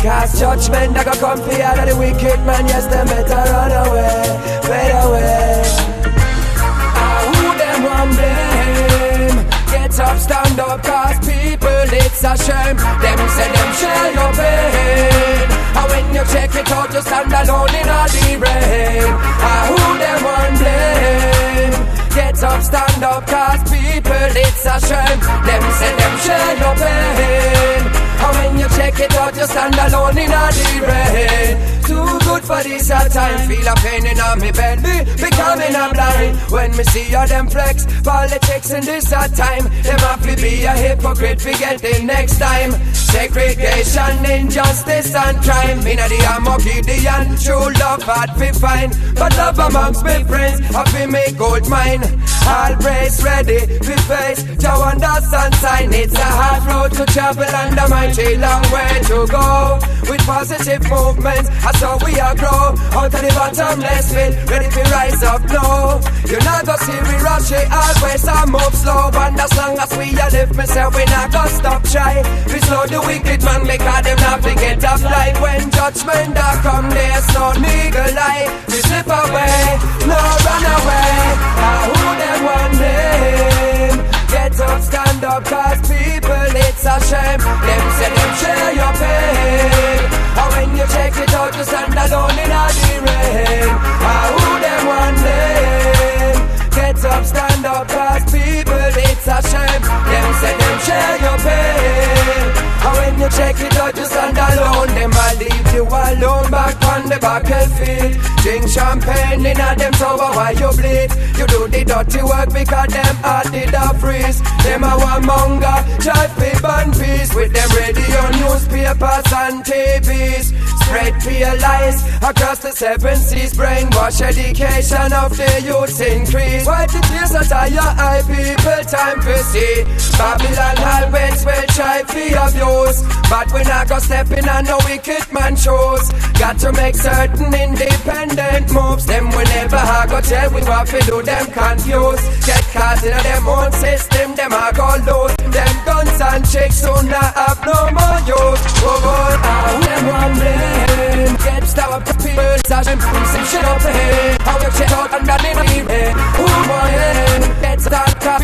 Cause judgment I go come for all of the wicked man. Yes, them better run away, fade away. Who them one blame? Get up, stand up, cause people it's a shame. Them say them share your pain, and when you check it out you stand alone in all the rain. Who them one blame? Get up, stand up, cause people it's a shame. Them say them share your pain, and when you check it out you stand alone in all the rain. Too good for this a time, feel a pain in on me belly, becoming a blind. When me see all them flex, politics in this a time. Them have to be a hypocrite, forget the next time. Segregation, injustice and crime. Inna the Armageddon, true love hard to find. But love amongst me friends, have to make gold mine. All praise ready, we face Jah understand sign. It's a hard road to travel and a mighty long way to go. With positive movements, that's how we are grow. Out of the bottomless pit, ready to rise up now. You not go see we rush it, always I move slow. And as long as we are live, myself we not go stop try. We slow the wicked man, make all them not forget of life. When judgment da come, there's no legal lie. We slip away, no run away. Who them one name? Get up, stand up, cause people it's a shame. Them say them share your pain, and when you check it out you stand alone in all the rain. Who them one name? Get up, stand up, cause people it's a shame. Them say them share your pain, and when you check it out you stand alone. Them a leave you alone back on the battlefield. Drink champagne in a them sober while you bleed. You do the dirty work because them heart did a freeze. Them a one monger, try to burn peace. With them radio, newspapers and TVs. Spread fear lies across the 7 seas. Brainwash education of the youth increase. Wipe the tears out of your eye, people, time to see. Babylon always will try to abuse, but we not go step in on no wicked man shows. Got to make certain independent moves. Them will never go tell we what to do, them confused. Get caught in them own system, them a go lose. Them guns and chicks soon not have no more use. Oh boy, them one blame. Get stopped, people, sash and some shit up ahead. How you check out and that in the head. Who boy, get stopped.